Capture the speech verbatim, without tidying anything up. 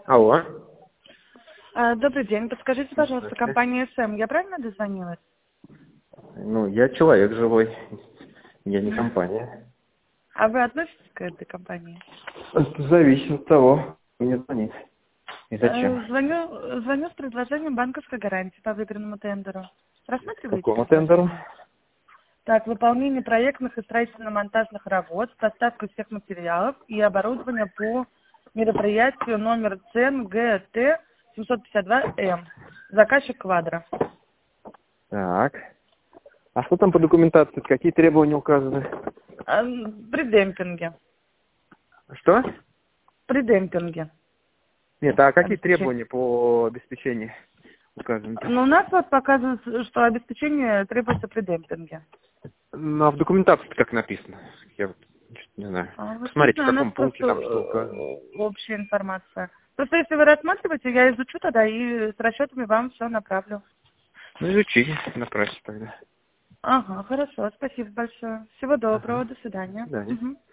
Алло. А, Добрый день. Подскажите, пожалуйста, Здравствуйте. компания СМ. Я правильно дозвонилась? Ну, я человек живой. Я не компания. А вы относитесь к этой компании? Это зависит от того, кто мне звонит. И зачем? Э, Звоню, звоню с предложением банковской гарантии по выигранному тендеру. Рассматриваете Какому тендеру? предложение? Так, выполнение проектных и строительно-монтажных работ, доставка всех материалов и оборудования по мероприятию номер ЦЕН ГТ семьсот пятьдесят два М. Заказчик Квадро. Так. А что там по документации? Какие требования указаны? А, При демпинге. Что? При демпинге. Нет, а какие Обеспечение. требования по обеспечению указаны? Ну, у нас вот показывает, что обеспечение требуется при демпинге. Ну, а в документации как написано? Я вот чё-то не знаю. А, вот не Посмотрите, в знаю, у нас каком пункте просто там что указано. э, общая информация. Просто если вы рассматриваете, я изучу тогда и с расчетами вам все направлю. Ну, изучите, направьте тогда. Ага, хорошо, спасибо большое. Всего доброго, Ага. до свидания. До свидания. Мгм.